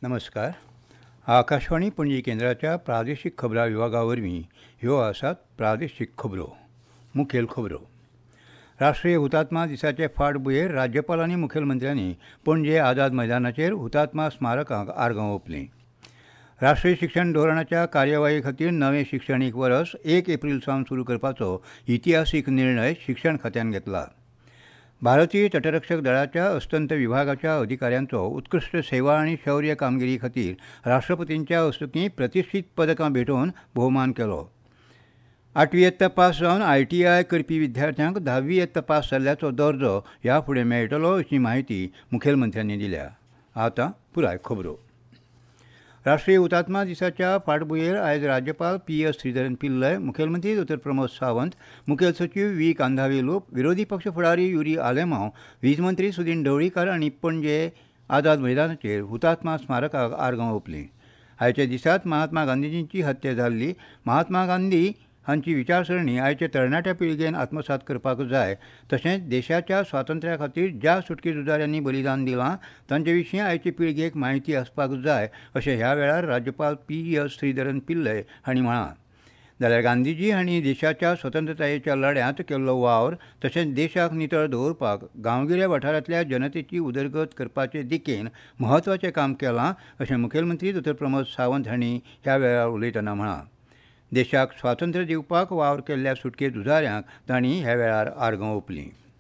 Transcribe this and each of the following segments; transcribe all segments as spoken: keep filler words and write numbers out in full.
नमस्कार. आकाशवाणी पणजी केंद्राच्या प्रादेशीक खबरां विभागा वरवीं ह्यो आसात प्रादेशीक खबरो. मुखेल खबरो. राष्ट्रीय हुतात्मा दिसाचे फाटभुंयेर राज्यपाल आनी मुखेलमंत्र्यांनी पणजे आझाद मैदानाचेर हुतात्मा स्मारकाक आर्गां ओंपलीं. राष्ट्रीय शिक्षण धोरणाच्या कार्यवाही खातीर नवें शिक्षणीक वर्स एक एप्रील सावन सुरू करपाचो इतिहासीक निर्णय शिक्षण खात्यान घेतला. भारतीय तटरक्षक दळाच्या अस्तंत विभागाच्या अधिकाऱ्यांचो उत्कृश्ट सेवा आनी शौर्य कामगिरी खातीर राष्ट्रपतींच्या हस्तुकीं प्रतिश्ठीत पदकां भेटोवन भोवमान केलो. आठवी येत्ता पास जावन आय टी आय करपी विद्यार्थ्यांक धावी येत्ता पास जाल्ल्याचो दर्जो ह्या फुडें मेळटलो अशी माहिती मुखेलमंत्र्यांनी दिल्या. आतां पुराय खबरो. राष्ट्रीय हुतात्मा दिसाच्या फाटभुंयेर आयज राज्यपाल पी एस श्रीधरन पिल्लय, मुखेलमंत्री दोतोर प्रमोद सावंत, मुखेल सचीव व्ही कांदावेलू, विरोधी पक्ष फुडारी युरी आलेमांव, वीज मंत्री सुदीन ढवळीकार आनी पणजे आझाद मैदानाचेर हुतात्मा स्मारकाक आर्गां ओंपलीं. आयच्या दिसांत महात्मा गांधीजींची हत्या जाल्ली. महात्मा गांधी हांची विचारसरणी आयचे तरणाट्या पिळगेन आत्मसात करपाक जाय, तशेंच देशाच्या स्वातंत्र्या खातीर ज्या सुटके झुजाऱ्यांनी बलिदान दिलां तांचे विशीं आयचे पिळगेक म्हायती आसपाक जाय अशें ह्या वेळार राज्यपाल पी एस श्रीधरन पिल्लय हांणी म्हळां. जाल्यार गांधीजी हांणी देशाच्या स्वतंत्रतायेच्या लढ्यांत केल्लो वावर तशेंच देशाक नितळ दवरपाक गांवगिऱ्या वाठारांतल्या जनतेची उदरगत करपाचे दिकेन म्हत्वाचें काम केलां अशें मुखेलमंत्री दोतोर प्रमोद सावंत हांणी ह्या वेळार उलयतना म्हळां. देशाक स्वातंत्र्य दिवपाक वावर केल्ल्या सुटके झुजाऱ्यांक तांणी ह्या वेळार आर्गां ओंपलीं.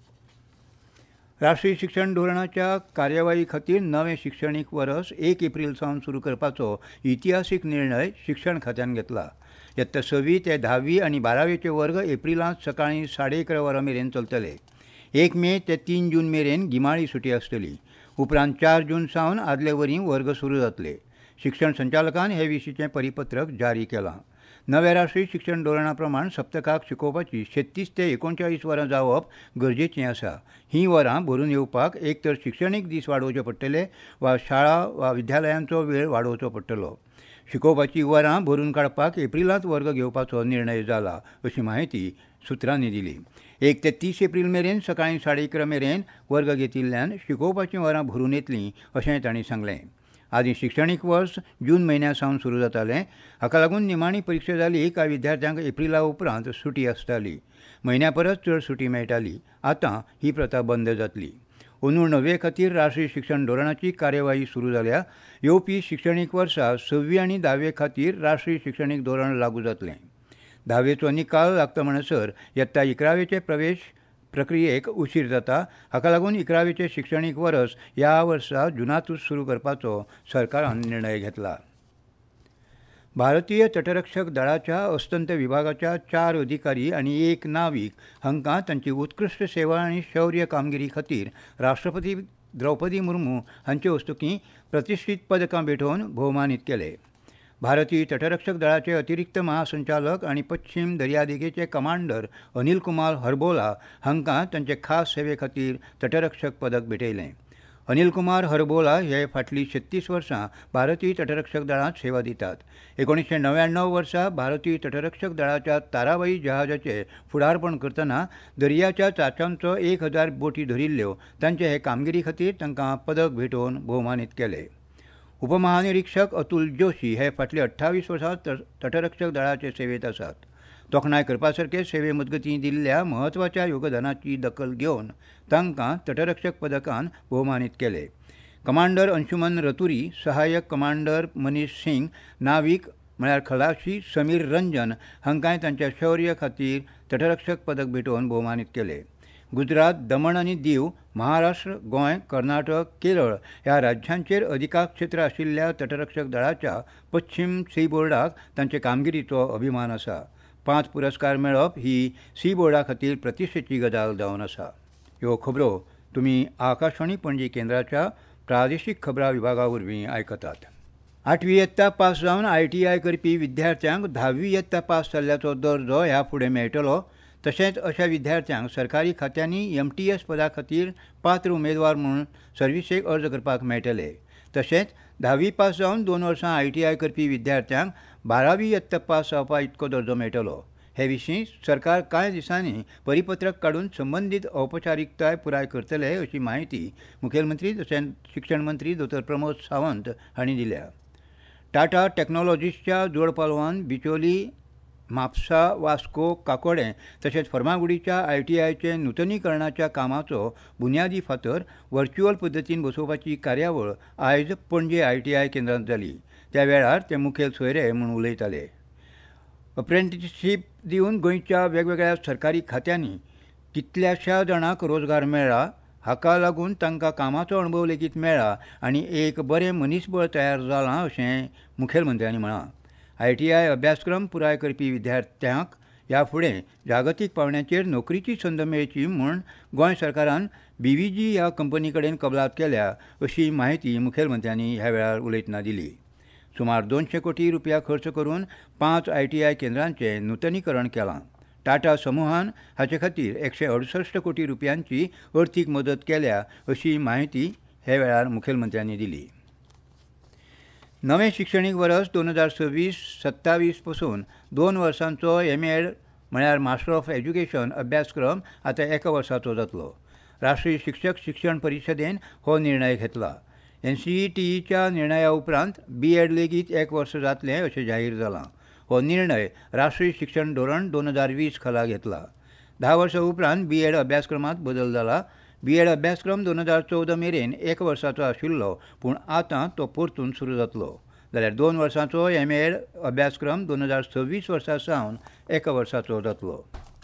राष्ट्रीय शिक्षण धोरणाच्या कार्यवाही खातीर नवें शिक्षणीक वर्स एक एप्रील सावन सुरू करपाचो इतिहासीक निर्णय शिक्षण खात्यान घेतला. येत्ता सवी ते धावी आनी बारावेचे वर्ग एप्रिलांत सकाळीं साडे इकरा वरां मेरेन चलतले. एक मे ते तीन जून मेरेन गिमाळी सुटी आसतली. उपरांत चार जून सावन आदले वरी वर्ग सुरू जातले. शिक्षण संचालकान हे विशींचें परिपत्रक जारी केलां. नव्या राष्ट्रीय शिक्षण धोरणा प्रमाण सप्तकाक शिकोवपाची छत्तीस ते एकोणचाळीस वरां जावप गरजेचें आसा. हीं वरां भरून येवपाक एक तर शिक्षणीक दीस वाडोवचे पडटले वा शाळा वा विद्यालयांचो वेळ वाडोवचो पडटलो. शिकोवपाची वरां भरून काडपाक एप्रिलांत वर्ग घेवपाचो निर्णय जाला अशी माहिती सुत्रांनी दिली. एक ते तीस एप्रील मेरेन सकाळीं साडे इकरा मेरेन वर्ग घेतिल्ल्यान शिकोवपाचीं वरां भरून येतलीं अशेंय तांणी सांगलें. आदीं शिक्षणीक वर्स जून म्हयन्या सावन सुरू जातालें. हाका लागून निमाणी परीक्षा जाली काय विद्यार्थ्यांक एप्रिला उपरांत सुटी आसताली. म्हयन्या परस चड सुटी मेळटाली. आतां ही प्रथा बंद जातली. अंदू णव्वे खातीर राष्ट्रीय शिक्षण धोरणाची कार्यवाही सुरू जाल्या. येवपी शिक्षणीक वर्सा सव्वी आनी धावे खातीर राष्ट्रीय शिक्षणीक धोरण लागू जातलें. धावेचो निकाल लागता म्हणसर येत्ता इकरावेचे प्रवेश प्रक्रियेक उशीर जाता. हाका लागून इकरावेचें शिक्षणीक वर्स ह्या वर्सा जुनांतूच सुरू करपाचो सरकारान निर्णय घेतला. भारतीय तटरक्षक दळाच्या अस्तंत विभागाच्या चार अधिकारी आनी एक नावीक हांकां तांची उत्कृश्ट सेवा आनी शौर्य कामगिरी खातीर राष्ट्रपती द्रौपदी मुर्मू हांचे हस्तुकीं प्रतिश्ठीत पदकां भेटोवन भोवमानीत केले. भारतीय तटरक्षक दळाचे अतिरिक्त महासंचालक आनी पश्चिम दर्यादेगेचे कमांडर अनिल कुमार हरबोला हांकां तांचे खास सेवे खातीर तटरक्षक पदक भेटयलें. अनिल कुमार हरबोला हे फाटलीं छत्तीस वर्सां भारतीय तटरक्षक दळांत सेवा दितात. एकोणीशे णव्याण्णव वर्सा भारतीय तटरक्षक दळाच्या ताराबाई जहाजाचें फुडारपण करतना दर्याच्या चांच्यांचो एक हजार बोटी धरिल्ल्यो. तांचे हे कामगिरी खातीर तांकां पदक भेटोवन भोवमानीत केलें. उपमहानिरीक्षक अतुल जोशी हे फाटले अठ्ठावीस वर्सां तटरक्षक दळाचे सेवेत आसात. तोखणाय करपासारके सेवे मजगतीं दिल्ल्या म्हत्वाच्या योगदानाची दखल घेवन तांकां तटरक्षक पदकान भोवमानीत केले. कमांडर अंशुमन रतुरी, सहाय्यक कमांडर मनीष सिंग, नावीक म्हळ्यार खलाशी समीर रंजन हांकांय तांच्या शौर्य खातीर तटरक्षक पदक भेटोवन भोवमानीत केले. गुजरात, दमण आनी दीव, महाराष्ट्र, गोंय, कर्नाटक, केरळ ह्या राज्यांचेर अधिकारक्षेत्र आशिल्ल्या तटरक्षक दळाच्या पश्चिम सी बोर्डाक तांचे कामगिरीचो अभिमान आसा. पांच पुरस्कार मेळप ही सी बोर्डा खातीर प्रतिश्ठेची गजाल जावन आसा. ह्यो खबरो तुमी आकाशवाणी पणजी केंद्राच्या प्रादेशीक खबरां विभागा वरवीं आयकतात. आठवी येत्ता पास जावन आय टी आय करपी विद्यार्थ्यांक धावी येत्ता पास जाल्ल्याचो दर्जो ह्या फुडें मेळटलो. तशेंच अशा विद्यार्थ्यांक सरकारी खात्यांनी एम टी एस पदा खातीर पात्र उमेदवार म्हणून सर्विसेक अर्ज करपाक मेळटले. तशेंच धावी पास जावन दोन वर्सां आय टी आय करपी विद्यार्थ्यांक बारावी येत्ता पास जावपा इतको दर्जो मेळटलो. हे विशीं सरकार कांय दिसांनी परिपत्रक काडून संबंदीत औपचारीकताय पुराय करतले अशी माहिती मुखेलमंत्री तशेंच शिक्षण मंत्री दोतोर प्रमोद सावंत हांणी दिल्या. टाटा टॅक्नॉलॉजीसच्या जोड पालवान बिचोली, म्हापसा, वास्को, काकोडे तशेंच फर्मागुडीच्या आय टी आयचे नूतनीकरणाच्या कामाचो बुन्यादी फातर व्हर्च्युअल पद्दतीन बसोवपाची कार्यावळ आयज पणजे आय टी आय केंद्रांत जाली. त्या वेळार ते मुखेल सोयरे म्हूण उलयताले. अप्रेंटिसशीप दिवन गोंयच्या वेगवेगळ्या सरकारी खात्यांनी कितल्याशा जाणांक रोजगार मेळ्ळा. हाका लागून तांकां कामाचो अणभव लेगीत मेळ्ळा आनी एक बरें मनीसबळ तयार जालां अशें मुखेलमंत्र्यांनी म्हळां. आय टी आय अभ्यासक्रम पुराय करपी विद्यार्थ्यांक ह्या फुडें जागतीक पांवड्याचेर नोकरीची संद मेळची म्हूण गोंय सरकारान बी व्ही जी ह्या कंपनी कडेन कबलात केल्या अशी माहिती मुखेलमंत्र्यांनी ह्या वेळार उलयतना दिली. सुमार दोनशे कोटी रुपया खर्च करून पांच आय टी आय केंद्रांचें नूतनीकरण केलां. टाटा समूहान हाचे खातीर एकशे अडुसश्ट कोटी रुपयांची अर्थीक मदत केल्या अशी माहिती हे वेळार मुखेलमंत्र्यांनी दिली. नवें शिक्षणीक वर्स दोन हजार सव्वीस सत्तावीस पासून दोन वर्सांचो एम एड म्हळ्यार मास्टर ऑफ एज्युकेशन अभ्यासक्रम आतां एका वर्साचो जातलो. राष्ट्रीय शिक्षक शिक्षण परिशदेन हो निर्णय घेतला. एन सी ई टी ईच्या निर्णया उपरांत बी एड लेगीत एक वर्स जातलें अशें जाहीर जालां. हो निर्णय राष्ट्रीय शिक्षण धोरण दोन हजार वीस खाला घेतला. धा वर्सां उपरांत बी एड अभ्यासक्रमांत बदल जाला. बी एड अभ्यासक्रम दोन हजार चौदा मेरेन एक वर्साचो आशिल्लो पूण आतां तो परतून सुरू जातलो. जाल्यार दोन वर्सांचो एम एड अभ्यासक्रम दोन हजार सव्वीस वर्सा सावन एका वर्साचो जातलो.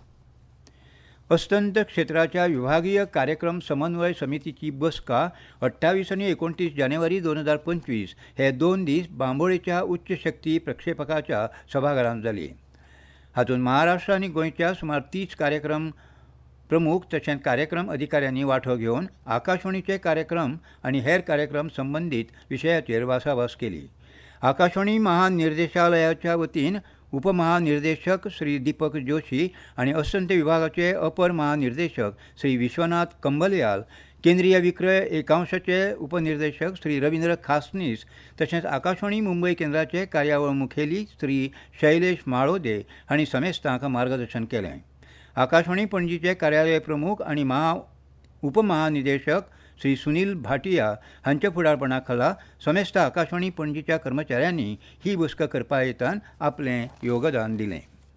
अस्तंत क्षेत्राच्या विभागीय कार्यक्रम समन्वय समितीची बसका अठ्ठावीस आनी एकोणतीस जानेवारी दोन हजार पंचवीस हे दोन दीस बांबोळेच्या उच्च शक्ती प्रक्षेपकाच्या सभाघरांत जाली. हातूंत महाराष्ट्र आनी गोंयच्या सुमार तीस कार्यक्रम प्रमुख तशेंच कार्यक्रम अधिकाऱ्यांनी वांटो घेवन आकाशवाणीचे कार्यक्रम आनी हेर कार्यक्रम संबंदीत विशयाचेर भासाभास केली. आकाशवाणी महानिर्देशालयाच्या वतीन उपमहानिर्देशक श्री दीपक जोशी आनी अस्तंत विभागाचे अपर महानिर्देशक श्री विश्वनाथ कंबलयाल, केंद्रीय विक्रय एकांशाचे उपनिर्देशक श्री रवींद्र खासनीस तशेंच आकाशवाणी मुंबय केंद्राचे कार्यावळ मुखेली श्री शैलेश माळोदे हांणी समेस्तांक मार्गदर्शन केलें. आकाशवाणी पणजीचे कार्यालय प्रमुख आनी महा उपमहानिदेशक श्री सुनील भाटिया हांच्या फुडारपणा खाला समेस्त आकाशवाणी पणजीच्या कर्मचाऱ्यांनी ही बसका करपा येतान आपलें योगदान दिलें.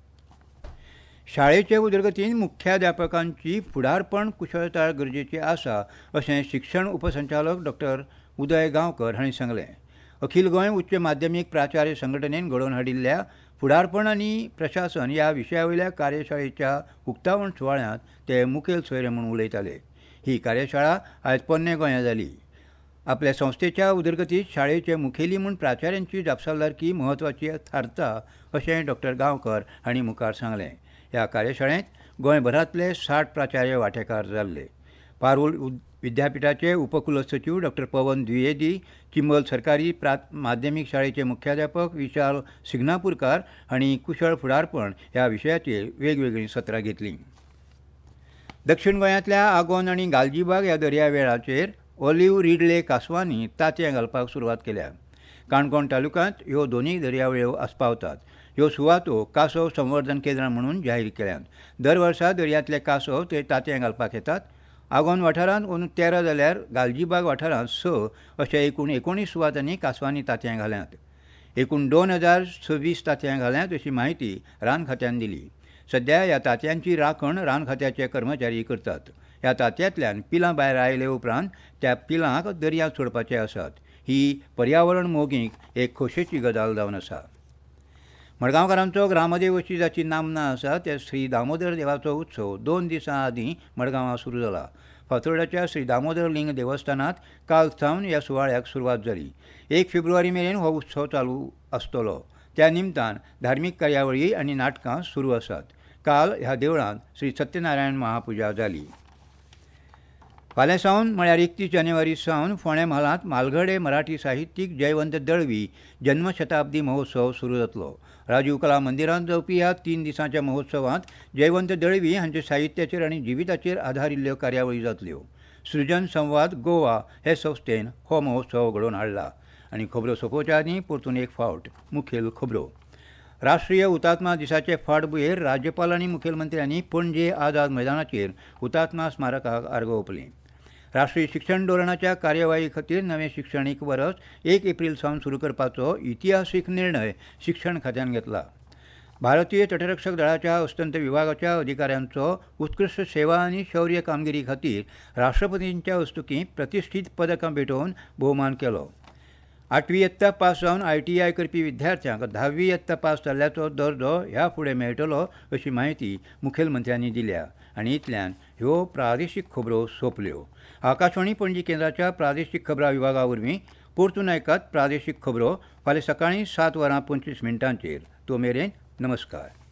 शाळेचे उदरगतीन मुख्याध्यापकांची फुडारपण कुशळटाय गरजेची आसा अशें शिक्षण उपसंचालक डॉक्टर उदय गांवकर हांणी सांगलें. अखिल गोंय उच्च माध्यमीक प्राचार्य संघटनेन घडोवन हाडिल्ल्या फुडारपण आनी प्रशासन ह्या विशया वयल्या कार्यशाळेच्या उक्तावण सुवाळ्यांत ते मुखेल सोयरे म्हूण उलयताले. ही कार्यशाळा आयज पोन्ने गोंयांत जाली. आपल्या संस्थेच्या उदरगतीत शाळेचे मुखेली म्हूण प्राचार्यांची जापसालदारकी म्हत्वाची थारता अशें डॉक्टर गांवकर हांणी मुखार सांगलें. ह्या कार्यशाळेंत गोंयभरांतले साठ प्राचार्य वांटेकार जाल्ले. पारोल विद्यापीठाचे उपकुलसचिव डॉक्टर पवन द्विवेदी, चिंबल सरकारी प्रा माध्यमीक शाळेचे मुख्याध्यापक विशाल सिग्नापूरकार हांणी कुशळ फुडारपण ह्या विशयाचेर वेगवेगळीं सत्रां घेतलीं. दक्षिण गोंयांतल्या आगोंद आनी गालजीबाग ह्या दर्यावेळाचेर ऑलिव्ह रिडले कांसवांनी तांतयां घालपाक सुरवात केल्या. काणकोण तालुक्यांत ह्यो दोनूय दर्यावेळो आस्पावतात. ह्यो सुवातो कांसव संवर्धन केंद्रां म्हणून जाहीर केल्यात. दर वर्सा दर्यांतले कांसव ते तांतयां घालपाक येतात. आगोंद वाठारांत अंदू तेरा जाल्यार गालजीबाग वाठारांत स अशे एकूण एकोणीस सुवातांनी कांसवांनी तांतयां घाल्यांत. एकूण दोन हजार सव्वीस तांतयां घाल्यांत अशी माहिती रान खात्यान दिली. सध्या ह्या तांतयांची राखण रान खात्याचे कर्मचारी करतात. ह्या तांतयांतल्यान पिलां भायर आयले उपरांत त्या पिलांक दर्यांत सोडपाचे आसात. ही पर्यावरण मोगीक एक खोशेची गजाल जावन आसा. मडगांवकारांचो ग्रामदेवची जाची नामना आसा त्या श्री दामोदर देवाचो उत्सव दोन दिसां आदीं मडगांवां सुरू जाला. फातोर्ड्याच्या श्री दामोदर लिंग देवस्थानांत काल सावन ह्या सुवाळ्याक सुरवात जाली. एक फेब्रुवारी मेरेन हो उत्सव चालू आसतलो. त्या निमतान धार्मीक कार्यावळी आनी नाटकां सुरू आसात. काल ह्या देवळांत श्री सत्यनारायण महापुजा जाली. फाल्यां सावन म्हळ्यार एकतीस जानेवारी सावन फोंडे म्हालांत म्हालगडे मराठी साहित्यीक जयवंत दळवी जन्मशताब्दी महोत्सव सुरू जातलो. राजीव कला मंदिरांत जावपी ह्या तीन दिसांच्या महोत्सवांत जयवंत दळवी हांच्या साहित्याचेर आनी जिविताचेर आदारिल्ल्यो कार्यावळी जातल्यो. सृजन संवाद गोवा हे संस्थेन हो महोत्सव घडोवन हाडला. आनी खबरो सोंपोवच्या आदीं परतून एक फावट मुखेल खबरो. राष्ट्रीय हुतात्मा दिसाचे फाटभुंयेर राज्यपाल आनी मुखेलमंत्र्यांनी पणजे आझाद मैदानाचेर हुतात्मा स्मारकाक आर्गां ओंपलीं. राष्ट्रीय शिक्षण धोरणाच्या कार्यवाही खातीर नवें शिक्षणीक वर्स एक एप्रील सावन सुरू करपाचो इतिहासीक निर्णय शिक्षण खात्यान घेतला. भारतीय तटरक्षक दळाच्या अस्तंत विभागाच्या अधिकाऱ्यांचो उत्कृश्ट सेवा आनी शौर्य कामगिरी खातीर राष्ट्रपतींच्या हस्तुकीं प्रतिश्ठीत पदकां भेटोवन भोवमान केलो. आठवी यत्ता पास जावन आय टी आय करपी विद्यार्थ्यांक धावी यत्ता पास जाल्ल्याचो दर्जो ह्या फुडें मेळटलो अशी माहिती मुखेलमंत्र्यांनी दिल्या. आनी इतल्यान ह्यो प्रादेशीक खबरो सोंपल्यो. आकाशवाणी पणजी केंद्राच्या प्रादेशीक खबरां विभागा वरवीं परतून आयकात प्रादेशीक खबरो फाल्यां सकाळीं सात वरां पंचवीस मिनटांचेर. तो मेरेन नमस्कार.